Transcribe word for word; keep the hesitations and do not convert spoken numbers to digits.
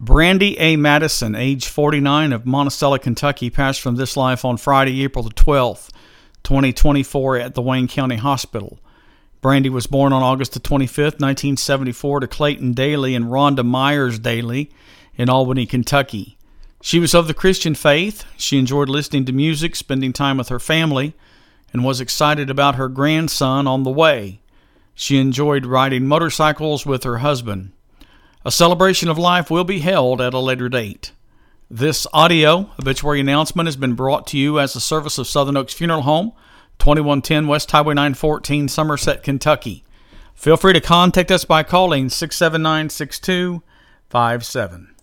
Brandy A. Madison, age forty-nine, of Monticello, Kentucky, passed from this life on Friday, April the twelfth, twenty twenty-four, at the Wayne County Hospital. Brandy was born on August the twenty-fifth, nineteen seventy-four, to Clayton Daly and Rhonda Myers Daly in Albany, Kentucky. She was of the Christian faith. She enjoyed listening to music, spending time with her family, and was excited about her grandson on the way. She enjoyed riding motorcycles with her husband. A celebration of life will be held at a later date. This audio obituary announcement has been brought to you as a service of Southern Oaks Funeral Home, twenty-one ten West Highway nine fourteen, Somerset, Kentucky. Feel free to contact us by calling six seven nine, six two five seven.